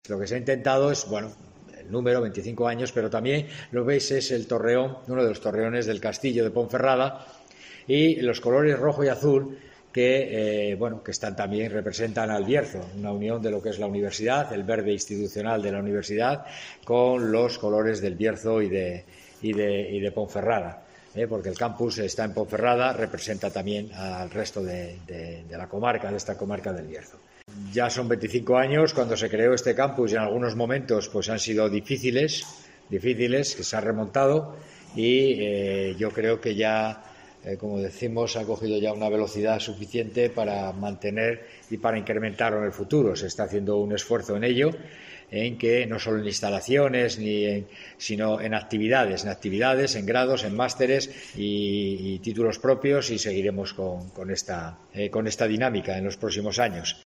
Lo que se ha intentado es, bueno, el número, 25 años, pero también lo veis es el torreón, uno de los torreones del castillo de Ponferrada, y los colores rojo y azul que, bueno, que están también, representan al Bierzo, una unión de lo que es la universidad, el verde institucional de la universidad, con los colores del Bierzo y de Ponferrada. Porque el campus está en Ponferrada, representa también al resto de la comarca, de esta comarca del Bierzo. Ya son 25 años cuando se creó este campus y en algunos momentos pues han sido difíciles, que se han remontado y yo creo que ya, como decimos, ha cogido ya una velocidad suficiente para mantener y para incrementarlo en el futuro. Se está haciendo un esfuerzo en ello, en que no solo en instalaciones sino en actividades, en grados, en másteres y títulos propios, y seguiremos con esta dinámica en los próximos años.